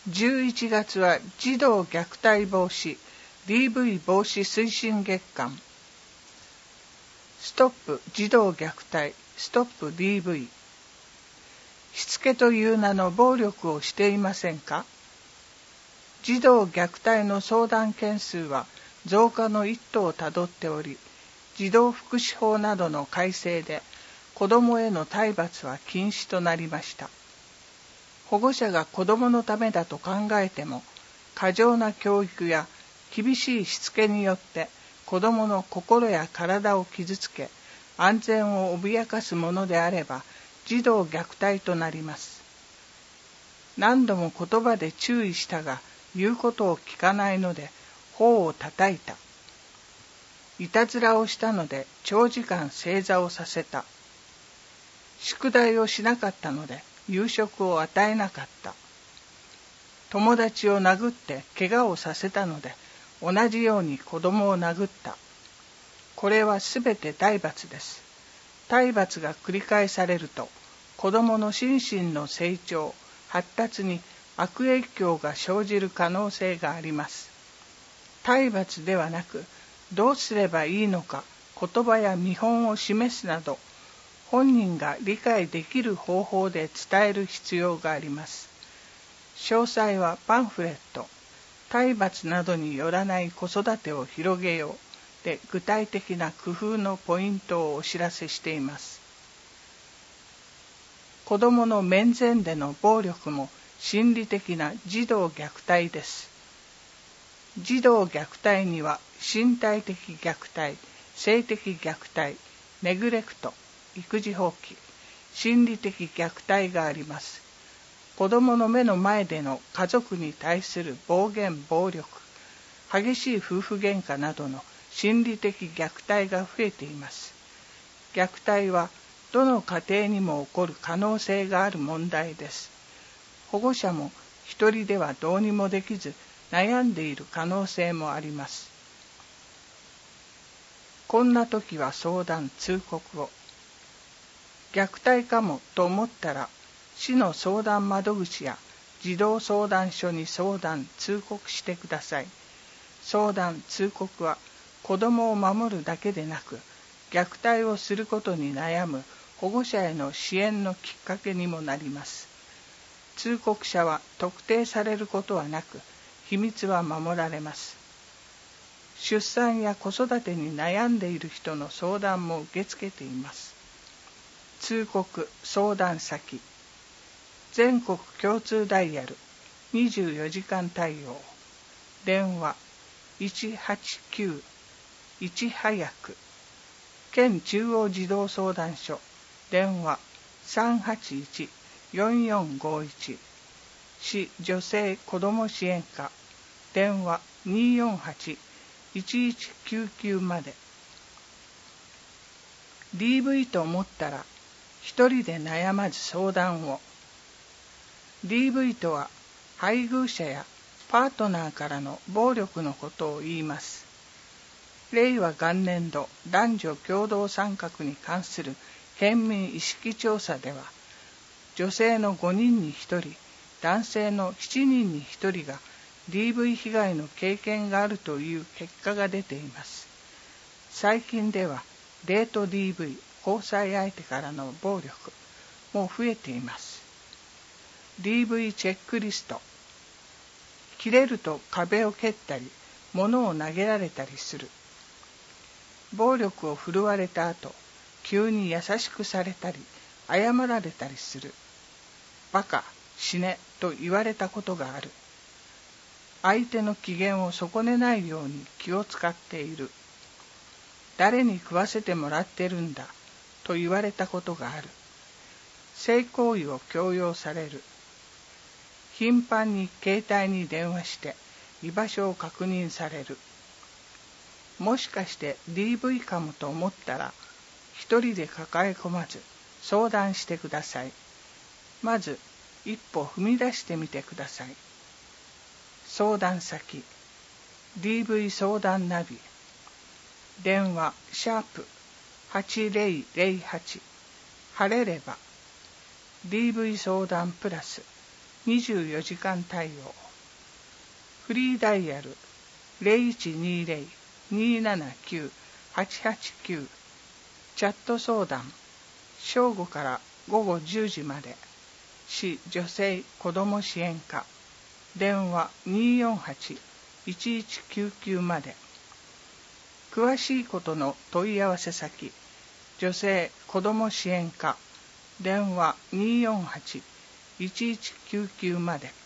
11月は児童虐待防止 DV 防止推進月間。ストップ児童虐待、ストップ DV。しつけという名の暴力をしていませんか？児童虐待の相談件数は増加の一途をたどっており、児童福祉法などの改正で子どもへの体罰は禁止となりました。保護者が子どものためだと考えても、過剰な教育や厳しいしつけによって子どもの心や体を傷つけ、安全を脅かすものであれば、児童虐待となります。何度も言葉で注意したが、言うことを聞かないので、頬を叩いた。いたずらをしたので、長時間正座をさせた。宿題をしなかったので、夕食を与えなかった。友達を殴って怪我をさせたので、同じように子供を殴った。これはすべて体罰です。体罰が繰り返されると、子供の心身の成長、発達に悪影響が生じる可能性があります。体罰ではなく、どうすればいいのか、言葉や見本を示すなど、本人が理解できる方法で伝える必要があります。詳細はパンフレット、体罰などによらない子育てを広げようで具体的な工夫のポイントをお知らせしています。子どもの面前での暴力も心理的な児童虐待です。児童虐待には身体的虐待、性的虐待、ネグレクト、育児放棄、心理的虐待があります。子どもの目の前での家族に対する暴言・暴力、激しい夫婦喧嘩などの心理的虐待が増えています。虐待はどの家庭にも起こる可能性がある問題です。保護者も一人ではどうにもできず悩んでいる可能性もあります。こんな時は相談・通告を。虐待かもと思ったら、市の相談窓口や児童相談所に相談・通告してください。相談・通告は子どもを守るだけでなく、虐待をすることに悩む保護者への支援のきっかけにもなります。通告者は特定されることはなく、秘密は守られます。出産や子育てに悩んでいる人の相談も受け付けています。通告・相談先。全国共通ダイヤル24時間対応。電話189-1早く。県中央児童相談所。電話381-4451。市女性子ども支援課。電話248-1199まで。DV と思ったら、一人で悩まず相談を。DV とは、配偶者やパートナーからの暴力のことを言います。令和元年度男女共同参画に関する県民意識調査では、女性の5人に1人、男性の7人に1人が DV 被害の経験があるという結果が出ています。最近では、デート DV、交際相手からの暴力も増えています。DV チェックリスト。切れると壁を蹴ったり、物を投げられたりする。暴力を振るわれた後、急に優しくされたり、謝られたりする。バカ、死ねと言われたことがある。相手の機嫌を損ねないように気を使っている。誰に食わせてもらってるんだと言われたことがある。性行為を強要される。頻繁に携帯に電話して居場所を確認される。もしかして DV かもと思ったら、一人で抱え込まず相談してください。まず一歩踏み出してみてください。相談先 DV 相談ナビ。電話#8008晴れれば。 DV 相談プラス 24時間対応。フリーダイヤル 0120-279-889。チャット相談正午から午後10時まで。市女性子ども支援課電話248-1199まで。詳しいことの問い合わせ先、女性子ども支援課電話248-1199まで。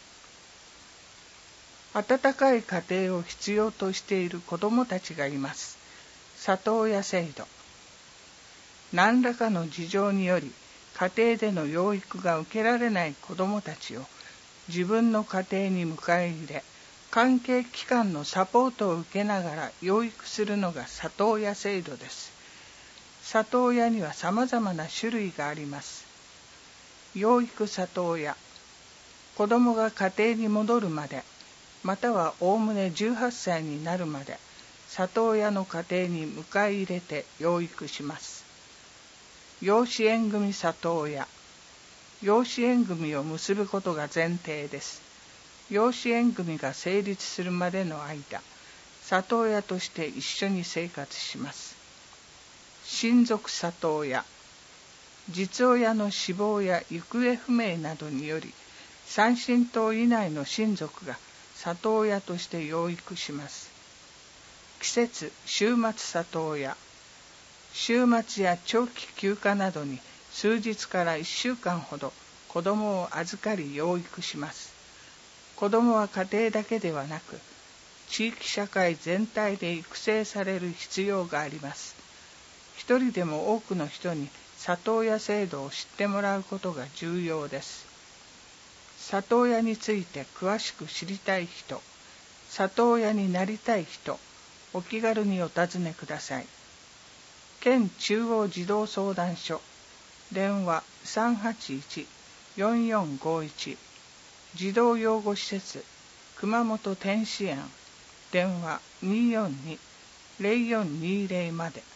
温かい家庭を必要としている子どもたちがいます。里親制度。何らかの事情により家庭での養育が受けられない子どもたちを自分の家庭に迎え入れ、関係機関のサポートを受けながら養育するのが里親制度です。里親には様々な種類があります。養育里親。子どもが家庭に戻るまで、またはおおむね18歳になるまで、里親の家庭に迎え入れて養育します。養子縁組里親。養子縁組を結ぶことが前提です。養子縁組が成立するまでの間、里親として一緒に生活します。親族里親。実親の死亡や行方不明などにより、3親等以内の親族が里親として養育します。季節週末里親。週末や長期休暇などに数日から1週間ほど子どもを預かり養育します。子どもは家庭だけではなく、地域社会全体で育成される必要があります。一人でも多くの人に里親制度を知ってもらうことが重要です。里親について詳しく知りたい人、里親になりたい人、お気軽にお尋ねください。県中央児童相談所電話381-4451。児童養護施設熊本天使園電話242-0420まで。